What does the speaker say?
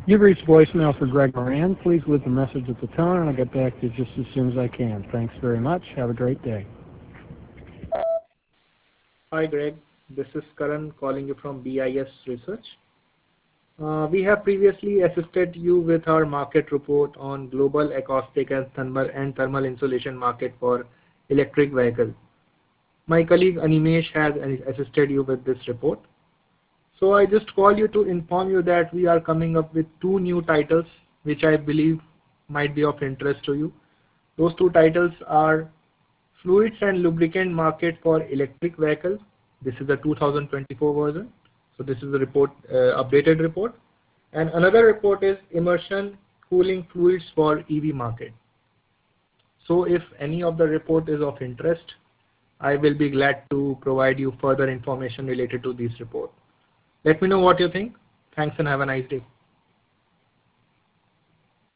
You've reached voicemail for Greg Moran. Please leave a message at the tone, and I'll get back to you just as soon as I can. Thanks very much. Have a great day. Hi, Greg. This is Karan calling you from BIS Research. We have previously assisted you with our market report on global acoustic and thermal insulation market for electric vehicles. My colleague Animesh has assisted you with this report. So I just call you to inform you that we are coming up with 2 new titles which I believe might be of interest to you. Those 2 titles are Fluids and Lubricant Market for Electric Vehicles. This is the 2024 version. So this is the report, updated report. And another report is Immersion Cooling Fluids for EV Market. So if any of the report is of interest, I will be glad to provide you further information related to this report. Let me know what you think. Thanks and have a nice day.